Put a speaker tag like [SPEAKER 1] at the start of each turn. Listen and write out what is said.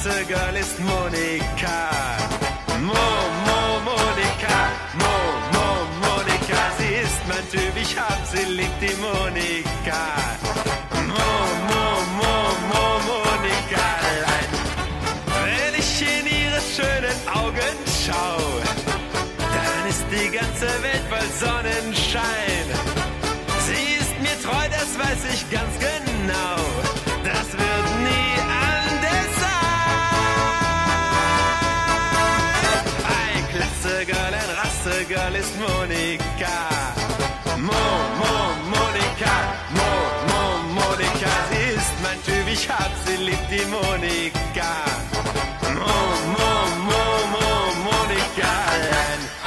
[SPEAKER 1] klasse Girl ist Monika. Monika. Monika. Sie ist mein Typ, ich hab sie lieb, die Monika. Monika. Wenn ich in ihre schönen Augen schau, dann ist die ganze Welt voll Sonnenschein. Sie ist mir treu, das weiß ich ganz genau. Das wird nie anders sein. Ein klasse Girl, ein Rasse-Girl ist Monika. Monika. Monika. Sie ist mein Typ, ich hab sie lieb, die Monika.